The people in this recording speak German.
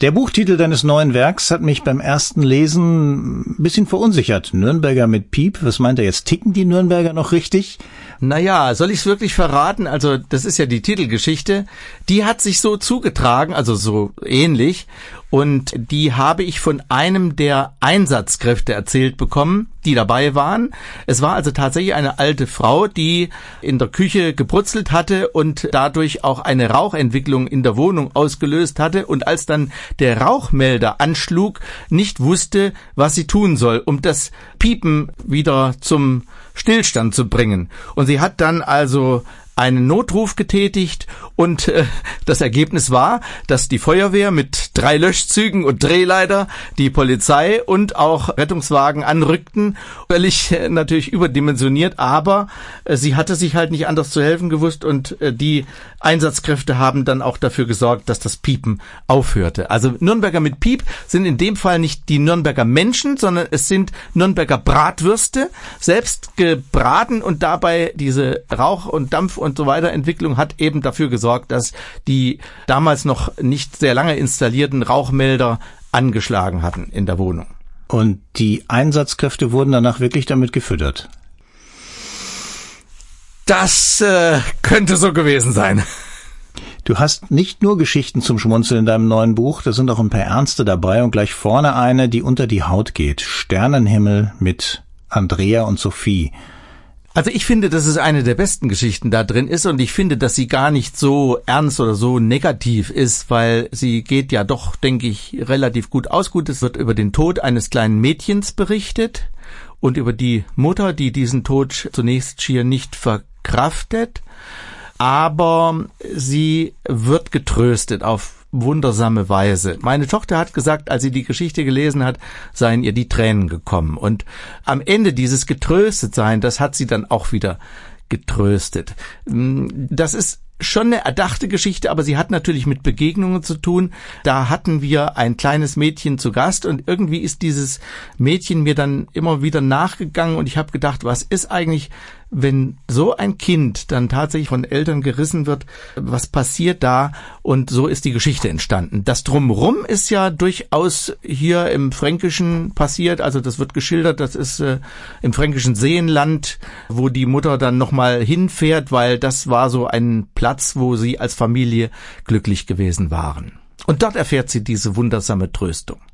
Der Buchtitel deines neuen Werks hat mich beim ersten Lesen ein bisschen verunsichert. Nürnberger mit Piep, was meint er jetzt? Ticken die Nürnberger noch richtig? Naja, soll ich's wirklich verraten? Also, das ist ja die Titelgeschichte. Die hat sich so zugetragen, also so ähnlich. Und die habe ich von einem der Einsatzkräfte erzählt bekommen, die dabei waren. Es war also tatsächlich eine alte Frau, die in der Küche gebrutzelt hatte und dadurch auch eine Rauchentwicklung in der Wohnung ausgelöst hatte und als dann der Rauchmelder anschlug, nicht wusste, was sie tun soll, um das Piepen wieder zum Stillstand zu bringen. Und sie hat dann also einen Notruf getätigt und das Ergebnis war, dass die Feuerwehr mit 3 Löschzügen und Drehleiter, die Polizei und auch Rettungswagen anrückten. Völlig natürlich überdimensioniert, aber sie hatte sich halt nicht anders zu helfen gewusst und die Einsatzkräfte haben dann auch dafür gesorgt, dass das Piepen aufhörte. Also Nürnberger mit Piep sind in dem Fall nicht die Nürnberger Menschen, sondern es sind Nürnberger Bratwürste, selbst gebraten und dabei diese Rauch- und Dampf- und so weiter Entwicklung hat eben dafür gesorgt, dass die damals noch nicht sehr lange installierten Rauchmelder angeschlagen hatten in der Wohnung. Und die Einsatzkräfte wurden danach wirklich damit gefüttert? Das könnte so gewesen sein. Du hast nicht nur Geschichten zum Schmunzeln in deinem neuen Buch, da sind auch ein paar ernste dabei und gleich vorne eine, die unter die Haut geht. Sternenhimmel mit Andrea und Sophie. Also ich finde, dass es eine der besten Geschichten da drin ist und ich finde, dass sie gar nicht so ernst oder so negativ ist, weil sie geht ja doch, denke ich, relativ gut aus. Gut, es wird über den Tod eines kleinen Mädchens berichtet und über die Mutter, die diesen Tod zunächst schier nicht verkraftet, aber sie wird getröstet auf wundersame Weise. Meine Tochter hat gesagt, als sie die Geschichte gelesen hat, seien ihr die Tränen gekommen. Und am Ende dieses Getröstetsein, das hat sie dann auch wieder getröstet. Das ist schon eine erdachte Geschichte, aber sie hat natürlich mit Begegnungen zu tun. Da hatten wir ein kleines Mädchen zu Gast und irgendwie ist dieses Mädchen mir dann immer wieder nachgegangen und ich habe gedacht, was ist eigentlich, wenn so ein Kind dann tatsächlich von Eltern gerissen wird, was passiert da? Und so ist die Geschichte entstanden. Das Drumherum ist ja durchaus hier im Fränkischen passiert, also das wird geschildert, das ist im fränkischen Seenland, wo die Mutter dann nochmal hinfährt, weil das war so ein Platz, wo sie als Familie glücklich gewesen waren. Und dort erfährt sie diese wundersame Tröstung.